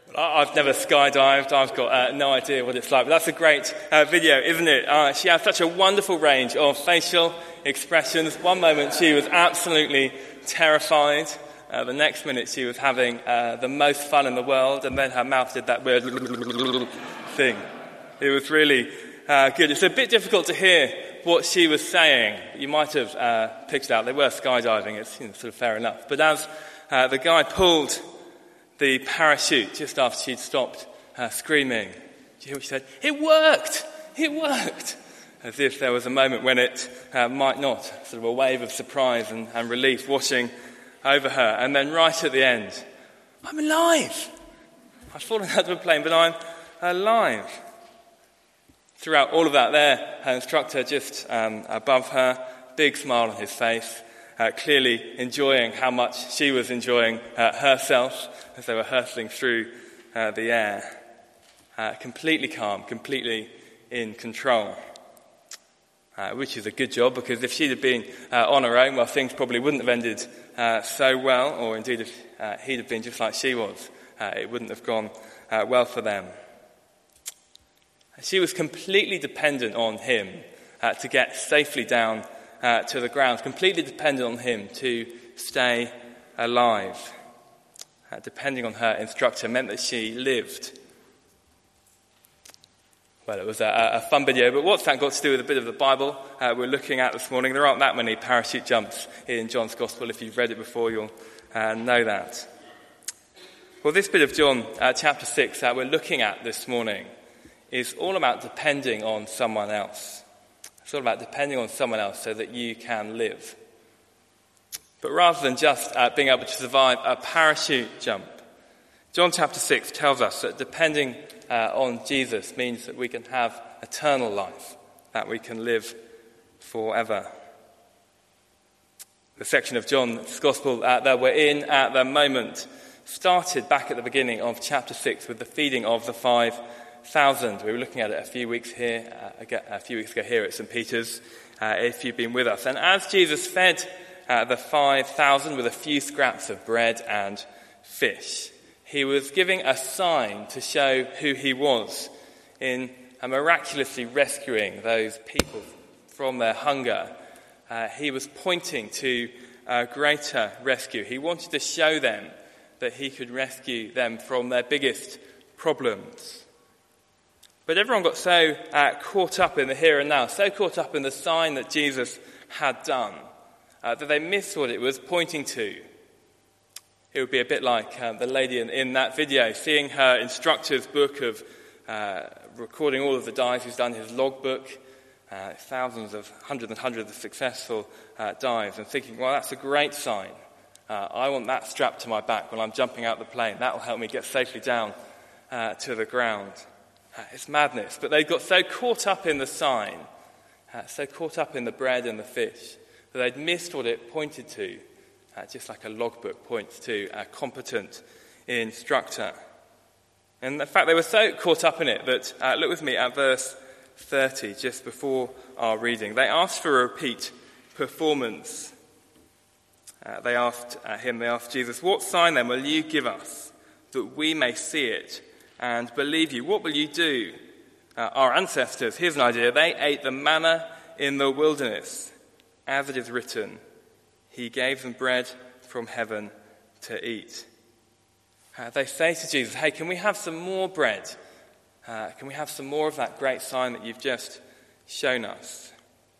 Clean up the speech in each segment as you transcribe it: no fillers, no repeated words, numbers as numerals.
I've never skydived. I've got no idea what it's like. But that's a great video, isn't it? She has such a wonderful range of facial expressions. One moment she was absolutely terrified. The next minute she was having the most fun in the world. And then her mouth did that weird thing. It was really good. It's a bit difficult to hear what she was saying. You might have picked it out. They were skydiving. It's sort of fair enough. But as the guy pulled the parachute just after she'd stopped screaming, do you hear what she said? It worked! It worked! As if there was a moment when it might not. Sort of a wave of surprise and relief washing over her. And then right at the end, I'm alive! I've fallen out of a plane, but I'm alive. Throughout all of that there, her instructor just above her, big smile on his face, clearly enjoying how much she was enjoying herself as they were hurtling through the air. Completely calm, completely in control. Which is a good job, because if she'd have been on her own, well, things probably wouldn't have ended so well, or indeed if he'd have been just like she was, it wouldn't have gone well for them. She was completely dependent on him to get safely down to the ground, completely dependent on him to stay alive. Depending on her instructor meant that she lived. Well, it was a fun video, but what's that got to do with a bit of the Bible we're looking at this morning? There aren't that many parachute jumps in John's Gospel. If you've read it before, you'll know that. Well, this bit of John chapter 6 that we're looking at this morning is all about depending on someone else. It's all about depending on someone else so that you can live. But rather than just being able to survive a parachute jump, John chapter 6 tells us that depending on Jesus means that we can have eternal life, that we can live forever. The section of John's Gospel that we're in at the moment started back at the beginning of chapter 6 with the feeding of the 5,000. We were looking at it a few weeks ago here at St. Peter's, if you've been with us. And as Jesus fed the 5,000 with a few scraps of bread and fish, he was giving a sign to show who he was in miraculously rescuing those people from their hunger. He was pointing to a greater rescue. He wanted to show them that he could rescue them from their biggest problems. But everyone got so caught up in the here and now, so caught up in the sign that Jesus had done, that they missed what it was pointing to. It would be a bit like the lady in that video, seeing her instructor's book of recording all of the dives. He's done his logbook, hundreds and hundreds of successful dives, and thinking, well, that's a great sign. I want that strapped to my back when I'm jumping out the plane. That will help me get safely down to the ground. It's madness. But they got so caught up in the sign, so caught up in the bread and the fish, that they'd missed what it pointed to, just like a logbook points to a competent instructor. And in fact, they were so caught up in it that, look with me at verse 30, just before our reading. They asked for a repeat performance. They asked Jesus, what sign then will you give us that we may see it and believe you? What will you do? Our ancestors, here's an idea, they ate the manna in the wilderness. As it is written, he gave them bread from heaven to eat. They say to Jesus, hey, can we have some more bread? Can we have some more of that great sign that you've just shown us?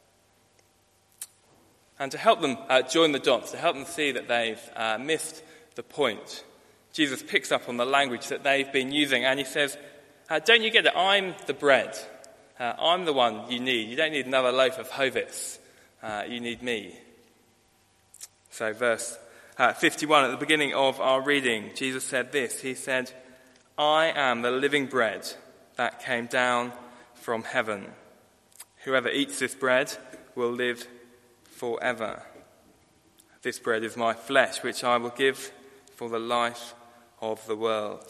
And to help them join the dots, to help them see that they've missed the point, Jesus picks up on the language that they've been using, and he says, don't you get it? I'm the bread. I'm the one you need. You don't need another loaf of Hovis. You need me. So verse 51, at the beginning of our reading, Jesus said this. He said, I am the living bread that came down from heaven. Whoever eats this bread will live forever. This bread is my flesh, which I will give for the life of the world.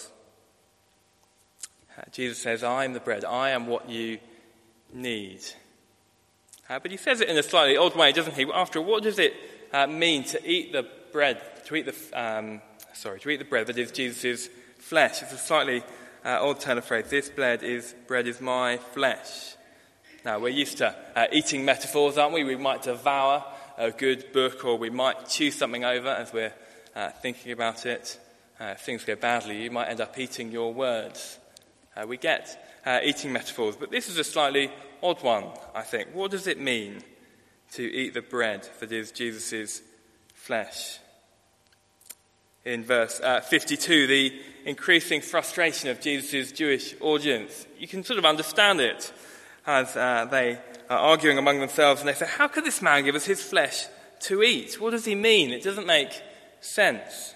Jesus says, I am the bread. I am what you need. But he says it in a slightly odd way, doesn't he? After all, what does it mean to eat the bread? To eat the bread that is Jesus' flesh. It's a slightly odd turn of phrase. This bread is my flesh. Now, we're used to eating metaphors, aren't we? We might devour a good book, or we might chew something over as we're thinking about it. If things go badly, you might end up eating your words. We get eating metaphors, but this is a slightly odd one, I think. What does it mean to eat the bread that is Jesus' flesh? In verse 52, the increasing frustration of Jesus' Jewish audience, you can sort of understand it as they are arguing among themselves, and they say, how could this man give us his flesh to eat? What does he mean? It doesn't make sense.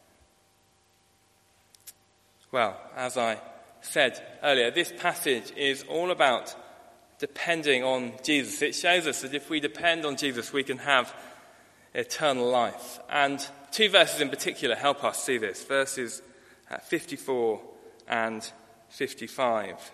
Well, as I said earlier, this passage is all about depending on Jesus. It shows us that if we depend on Jesus, we can have eternal life. And two verses in particular help us see this, verses 54 and 55.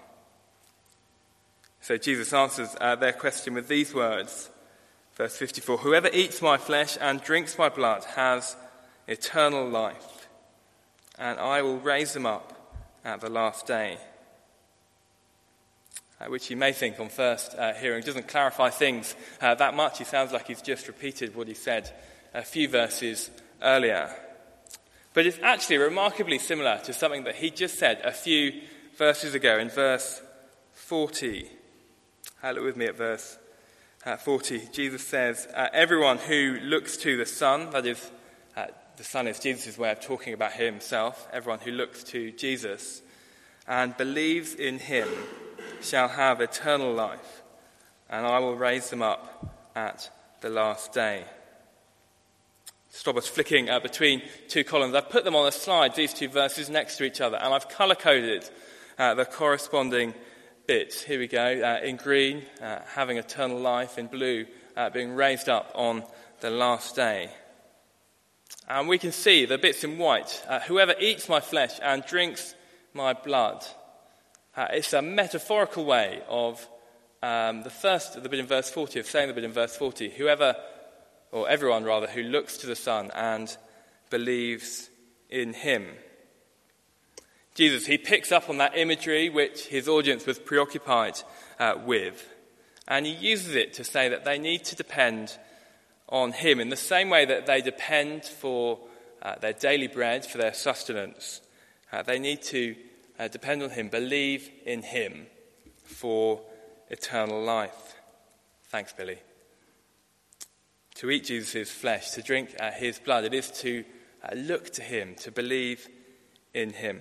So Jesus answers their question with these words, verse 54, whoever eats my flesh and drinks my blood has eternal life, and I will raise them up at the last day. Which you may think on first hearing doesn't clarify things that much. He sounds like he's just repeated what he said a few verses earlier. But it's actually remarkably similar to something that he just said a few verses ago in verse 40. Look with me at verse 40. Jesus says, everyone who looks to the Son, that is, the Son is Jesus' way of talking about himself, everyone who looks to Jesus and believes in him shall have eternal life, and I will raise them up at the last day. Stop us flicking between two columns. I've put them on a slide, these two verses next to each other, and I've colour-coded the corresponding bits. Here we go. In green, having eternal life. In blue, being raised up on the last day. And we can see the bits in white. Whoever eats my flesh and drinks my blood. It's a metaphorical way of the bit in verse 40, of saying the bit in verse 40. Whoever, or everyone rather, who looks to the Son and believes in him. Jesus, he picks up on that imagery which his audience was preoccupied with, and he uses it to say that they need to depend on him in the same way that they depend for their daily bread, for their sustenance. They need to depend on him, believe in him for eternal life. Thanks, Billy. To eat Jesus' flesh, to drink his blood, it is to look to him, to believe in him.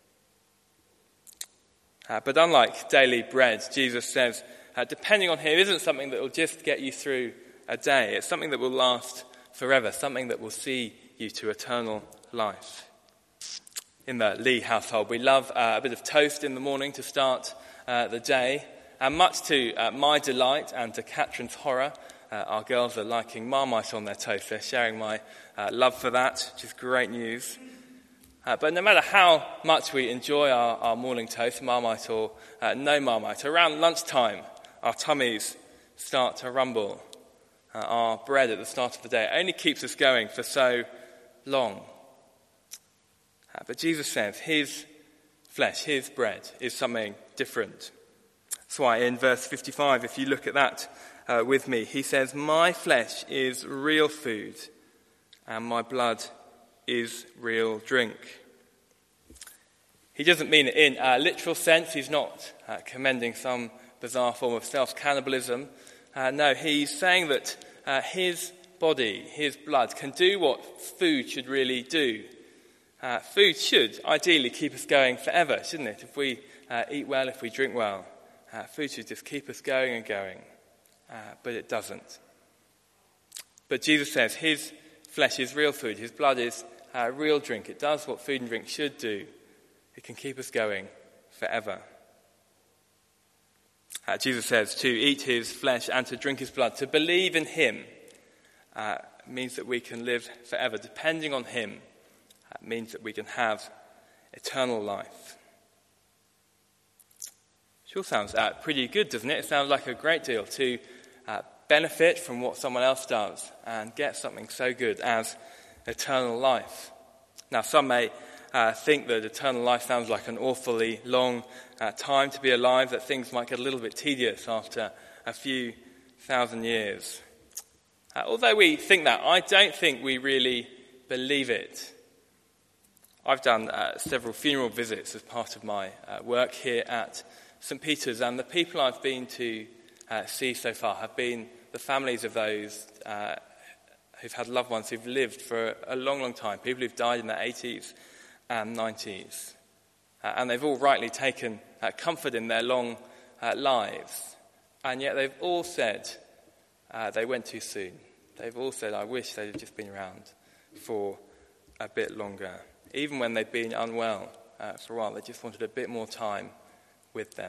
But unlike daily bread, Jesus says, depending on him isn't something that will just get you through a day. It's something that will last forever, something that will see you to eternal life. In the Lee household, we love a bit of toast in the morning to start the day. And much to my delight and to Catherine's horror, our girls are liking Marmite on their toast. They're sharing my love for that, which is great news. But no matter how much we enjoy our morning toast, Marmite or no Marmite, around lunchtime, our tummies start to rumble. Our bread at the start of the day only keeps us going for so long. But Jesus says his flesh, his bread, is something different. That's why in verse 55, if you look at that with me, he says, my flesh is real food and my blood is real drink. He doesn't mean it in a literal sense. He's not commending some bizarre form of self-cannibalism. No, he's saying that his body, his blood, can do what food should really do. Food should ideally keep us going forever, shouldn't it? If we eat well, if we drink well, food should just keep us going and going. But it doesn't. But Jesus says his flesh is real food, his blood is real drink. It does what food and drink should do. It can keep us going forever. Jesus says to eat his flesh and to drink his blood, to believe in him, means that we can live forever. Depending on him means that we can have eternal life. Sure sounds pretty good, doesn't it? It sounds like a great deal to benefit from what someone else does and get something so good as eternal life. Now, some may think that eternal life sounds like an awfully long time to be alive, that things might get a little bit tedious after a few thousand years. Although we think that, I don't think we really believe it. I've done several funeral visits as part of my work here at St. Peter's, and the people I've been to see so far have been the families of those who've had loved ones who've lived for a long, long time, people who've died in their 80s and 90s. And they've all rightly taken comfort in their long lives. And yet they've all said they went too soon. They've all said, I wish they'd have just been around for a bit longer. Even when they'd been unwell for a while, they just wanted a bit more time with them.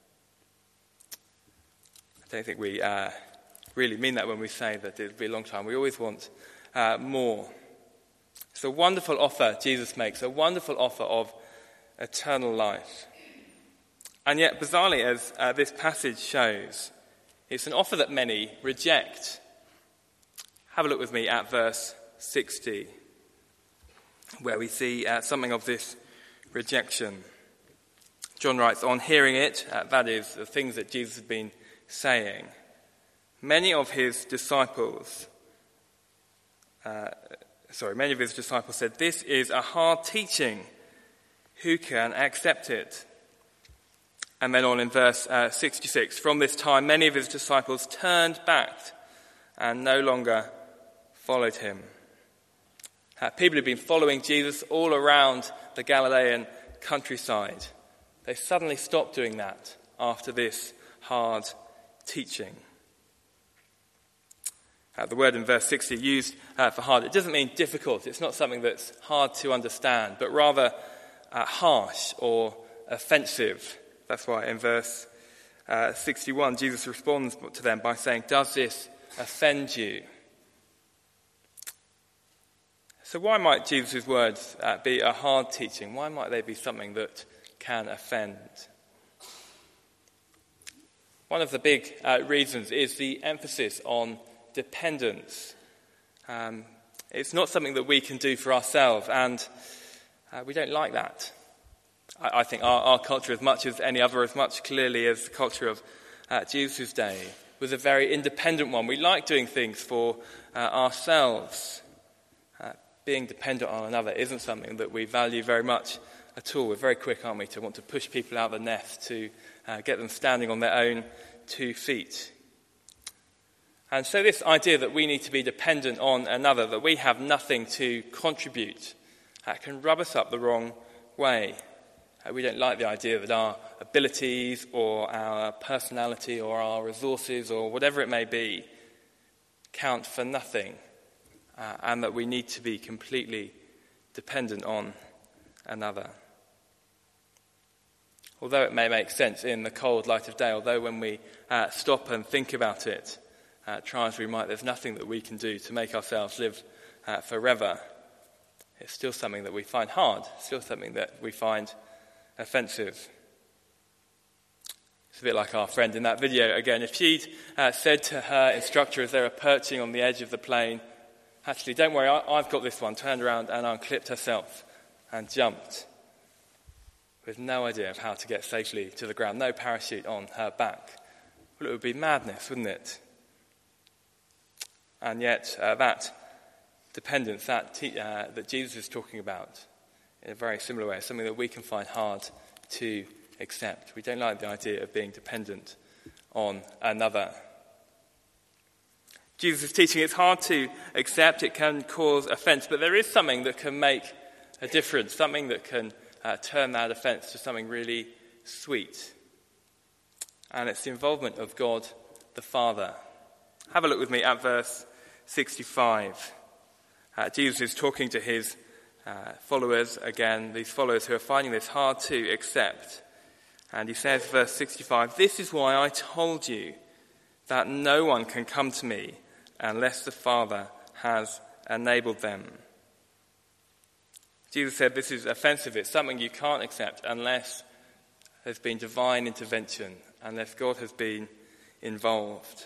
I don't think we really mean that when we say that it'll be a long time. We always want more. It's a wonderful offer Jesus makes, a wonderful offer of eternal life. And yet, bizarrely, as this passage shows, it's an offer that many reject. Have a look with me at verse 60, where we see something of this rejection. John writes, on hearing it, that is, the things that Jesus had been saying, many of his disciples said, this is a hard teaching. Who can accept it? And then on in verse 66, from this time many of his disciples turned back and no longer followed him. People who've been following Jesus all around the Galilean countryside, they suddenly stopped doing that after this hard teaching. The word in verse 60 used for hard, it doesn't mean difficult. It's not something that's hard to understand, but rather harsh or offensive. That's why in verse 61, Jesus responds to them by saying, does this offend you? So why might Jesus' words be a hard teaching? Why might they be something that can offend? One of the big reasons is the emphasis on dependence. It's not something that we can do for ourselves, and we don't like that. I think our culture, as much as any other, as much clearly as the culture of Jesus' day, was a very independent one. We like doing things for ourselves. Being dependent on another isn't something that we value very much at all. We're very quick, aren't we, to want to push people out of the nest, to get them standing on their own 2 feet. And so this idea that we need to be dependent on another, that we have nothing to contribute, can rub us up the wrong way. We don't like the idea that our abilities or our personality or our resources or whatever it may be count for nothing, and that we need to be completely dependent on another. Although it may make sense in the cold light of day, although when we stop and think about it, try as we might, there's nothing that we can do to make ourselves live forever, it's still something that we find hard, still something that we find offensive. It's a bit like our friend in that video again. If she'd said to her instructor as they were perching on the edge of the plane, actually, don't worry, I've got this one, turned around and unclipped herself and jumped with no idea of how to get safely to the ground, no parachute on her back. Well, it would be madness, wouldn't it? And yet, that dependence that Jesus is talking about in a very similar way is something that we can find hard to accept. We don't like the idea of being dependent on another. Jesus' teaching is hard to accept, it can cause offence, but there is something that can make a difference, something that can turn that offence to something really sweet. And it's the involvement of God the Father. Have a look with me at verse 65. Jesus is talking to his followers again, these followers who are finding this hard to accept. And he says, verse 65, this is why I told you that no one can come to me unless the Father has enabled them. Jesus said this is offensive. It's something you can't accept unless there's been divine intervention, unless God has been involved.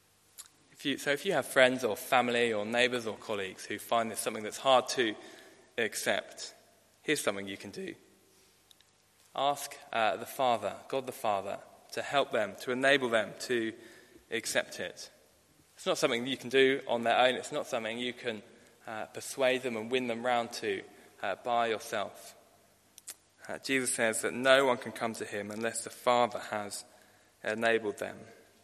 If you have friends or family or neighbours or colleagues who find this something that's hard to accept. Here's something you can do. Ask the Father, God the Father, to help them, to enable them to accept it. It's not something you can do on their own. It's not something you can persuade them and win them round to by yourself. Jesus says that no one can come to him unless the Father has enabled them.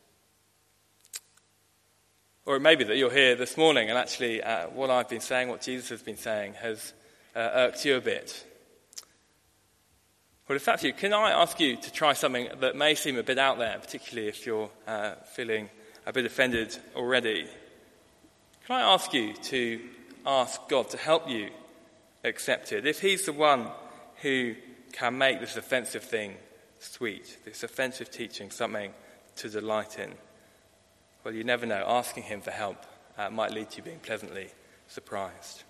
Or it may be that you're here this morning and actually what I've been saying, what Jesus has been saying, has irked you a bit. Well, if that's you, can I ask you to try something that may seem a bit out there, particularly if you're feeling a bit offended already? Can I ask you to ask God to help you accept it? If he's the one who can make this offensive thing sweet, this offensive teaching something to delight in, well, you never know. Asking him for help might lead to you being pleasantly surprised.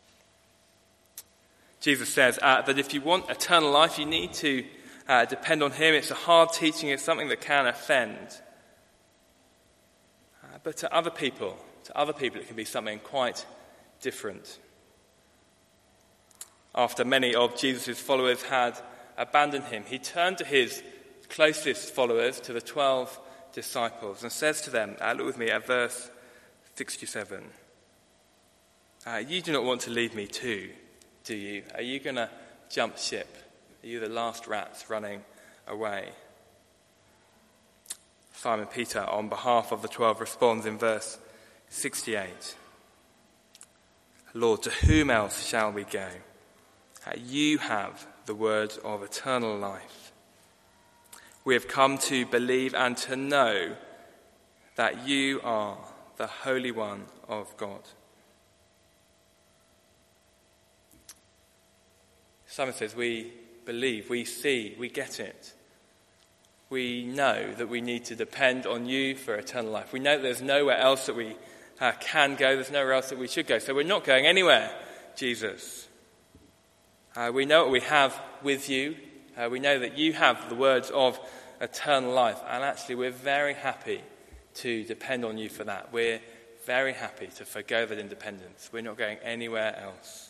Jesus says that if you want eternal life, you need to depend on him. It's a hard teaching. It's something that can offend. But to other people, it can be something quite different. After many of Jesus' followers had abandoned him, he turned to his closest followers, to the 12 disciples, and says to them, look with me at verse 67, you do not want to leave me too, do you? Are you going to jump ship? Are you the last rats running away? Simon Peter, on behalf of the 12, responds in verse 68. Lord, to whom else shall we go? You have the word of eternal life. We have come to believe and to know that you are the Holy One of God. Simon says, we believe, we see, we get it. We know that we need to depend on you for eternal life. We know that there's nowhere else that we can go. There's nowhere else that we should go. So we're not going anywhere, Jesus. We know what we have with you. We know that you have the words of eternal life. And actually, we're very happy to depend on you for that. We're very happy to forgo that independence. We're not going anywhere else.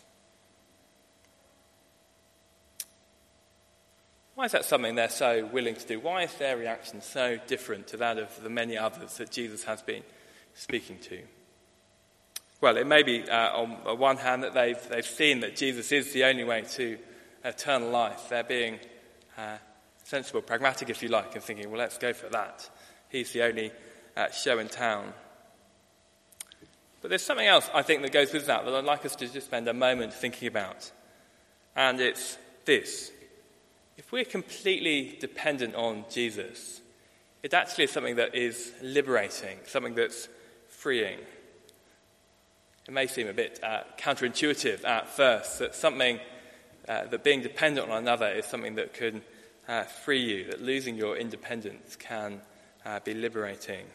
Why is that something they're so willing to do? Why is their reaction so different to that of the many others that Jesus has been speaking to? Well, it may be on one hand that they've seen that Jesus is the only way to eternal life. They're being sensible, pragmatic if you like, and thinking, well, let's go for that. He's the only show in town. But there's something else, I think, that goes with that I'd like us to just spend a moment thinking about. And it's this. If we're completely dependent on Jesus, it actually is something that is liberating, something that's freeing. It may seem a bit counterintuitive at first, that being dependent on another is something that can free you, that losing your independence can be liberating.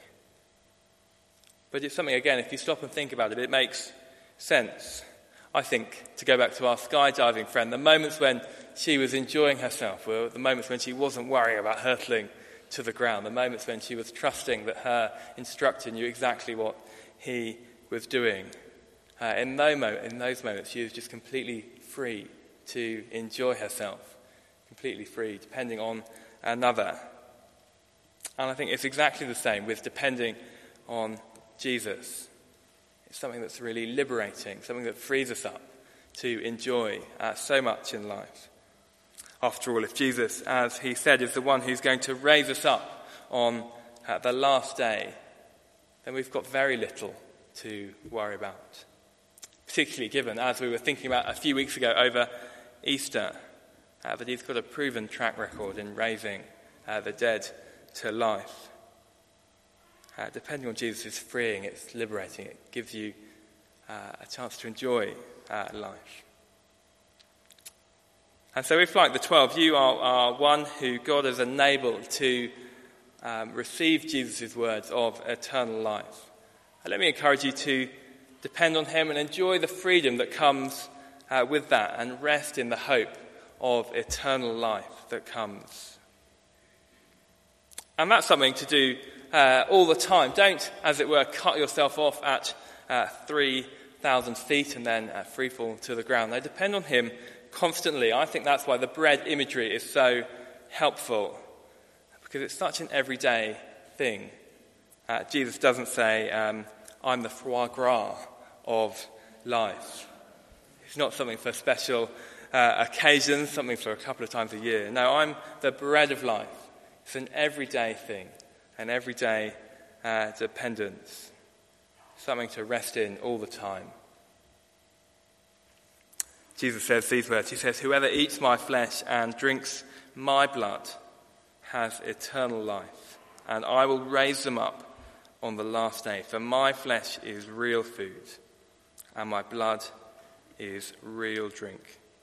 But it's something, again, if you stop and think about it, it makes sense. I think, to go back to our skydiving friend, the moments when she was enjoying herself were the moments when she wasn't worrying about hurtling to the ground, the moments when she was trusting that her instructor knew exactly what he was doing. In those moments, she was just completely free to enjoy herself, completely free, depending on another. And I think it's exactly the same with depending on Jesus. It's something that's really liberating, something that frees us up to enjoy so much in life. After all, if Jesus, as he said, is the one who's going to raise us up on the last day, then we've got very little to worry about. Particularly given, as we were thinking about a few weeks ago over Easter, that he's got a proven track record in raising the dead to life. Depending on Jesus is freeing, it's liberating, it gives you a chance to enjoy life. And so if, like the 12, you are one who God has enabled to receive Jesus' words of eternal life, let me encourage you to depend on him and enjoy the freedom that comes with that, and rest in the hope of eternal life that comes. And that's something to do all the time. Don't, as it were, cut yourself off at 3 3,000 feet and then free fall to the ground. They depend on him constantly. I think that's why the bread imagery is so helpful, because it's such an everyday thing. Jesus doesn't say, I'm the foie gras of life. It's not something for special occasions, something for a couple of times a year. No, I'm the bread of life. It's an everyday thing, an everyday dependence, something to rest in all the time. Jesus says these words. He says, whoever eats my flesh and drinks my blood has eternal life, and I will raise them up on the last day. For my flesh is real food, and my blood is real drink.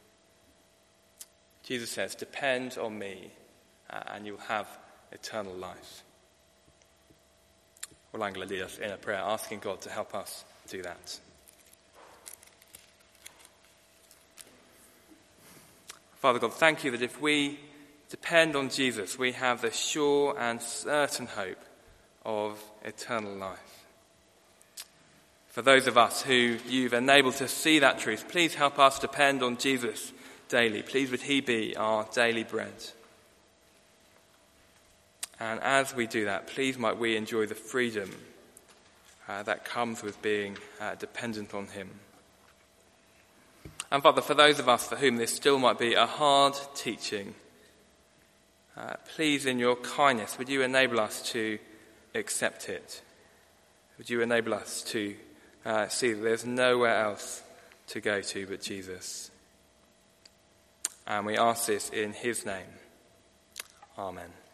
Jesus says, depend on me, and you'll have eternal life. Well, I'm going to lead us in a prayer, asking God to help us do that. Father God, thank you that if we depend on Jesus, we have the sure and certain hope of eternal life. For those of us who you've enabled to see that truth, please help us depend on Jesus daily. Please would he be our daily bread. And as we do that, please might we enjoy the freedom that comes with being dependent on him. And Father, for those of us for whom this still might be a hard teaching, please in your kindness, would you enable us to accept it? Would you enable us to see that there's nowhere else to go to but Jesus? And we ask this in his name. Amen.